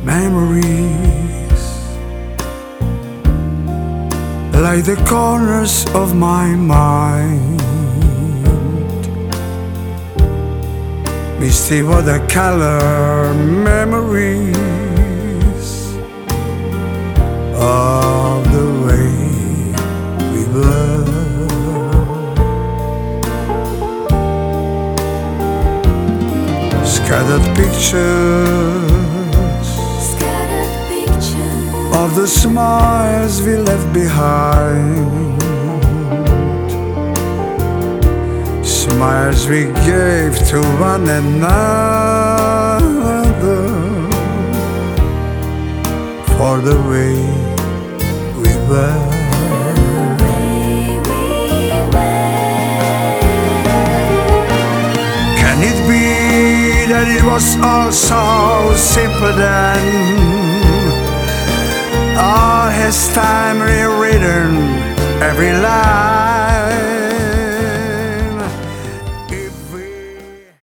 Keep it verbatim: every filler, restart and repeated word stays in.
Memories like the corners of my mind, misty watercolor memories of the way we were. Scattered pictures of the smiles we left behind, smiles we gave to one another for the way we were. Can it be that it was all so simple then? Or has time rewritten every line?